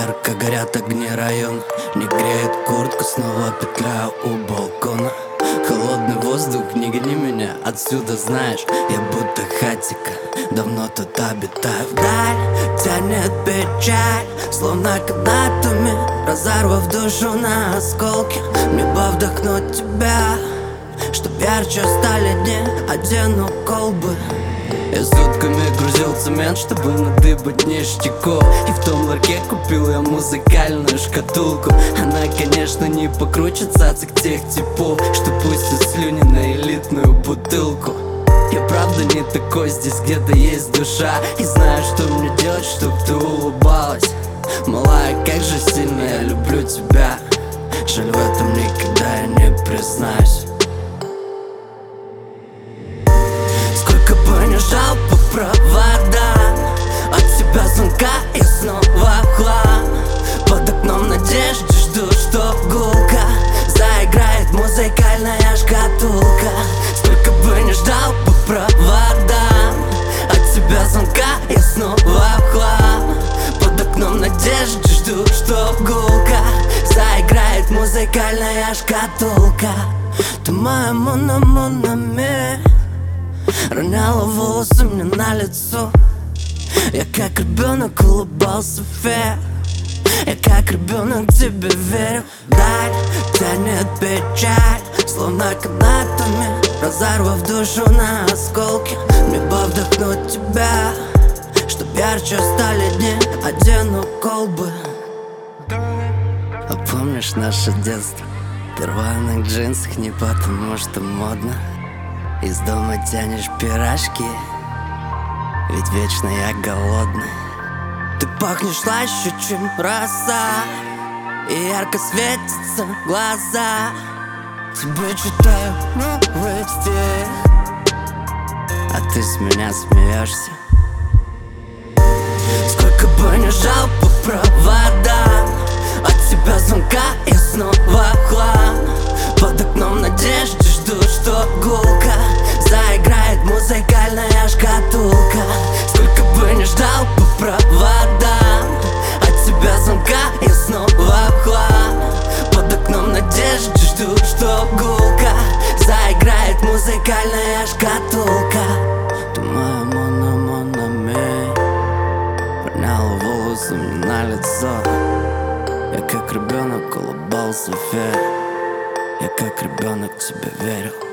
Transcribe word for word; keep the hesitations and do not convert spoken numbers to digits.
Ярко горят огни района, не греет куртку, снова петляю у балкона. Холодный воздух, не гони меня отсюда, знаешь, я будто хатика, давно тут обитаю. Вдаль тянет печаль, словно когда-то разорвав душу на осколки. Мне бы вдохнуть тебя, чтоб ярче стали дни, одену колбы. Я сутками грузил цемент, чтобы надыбать ништяков. И в том ларьке купил я музыкальную шкатулку. Она, конечно, не покруче цацик тех типов, что пустят слюни на элитную бутылку. Я правда не такой, здесь где-то есть душа. И знаю, что мне делать, чтоб ты улыбалась. Малая, как же сильно я люблю тебя. Жаль, в этом никогда я не признаюсь. Сколько бы не жал по проводам, от тебя звонка и снова хлам. Под окном надежды жду, что гулка заиграет музыкальная шкатулка. Сколько бы не ждал по проводам, от тебя звонка и снова хлам. Под окном надежды жду, что гулка заиграет музыкальная шкатулка. Ты моя мона-монами, роняла волосы мне на лицо. Я как ребенок улыбался фе, я как ребенок тебе верю. Вдаль тянет печаль, словно канатами, разорвав душу на осколки. Мне бы вдохнуть тебя, чтоб ярче стали дни, одену колбы. А помнишь наше детство? Ты в рваных джинсах не потому что модно. Из дома тянешь пирожки, ведь вечно я голодный. Ты пахнешь слаще, чем роса, и ярко светятся глаза. Тебе читаю новый стих, а ты с меня смеешься. Сколько бы не жал по проводам, от тебя звонка и снова хлам. Под окном надежды жду, что гулка заиграет музыкальная шкатулка. Сколько бы не ждал по проводам, от тебя звонка и снова хлам. Под окном надежды жду, что гулка заиграет музыкальная шкатулка. Ты моя мона-монами, роняла волосы мне на лицо. Я как ребенок улыбался фе, я как ребенок тебе верил.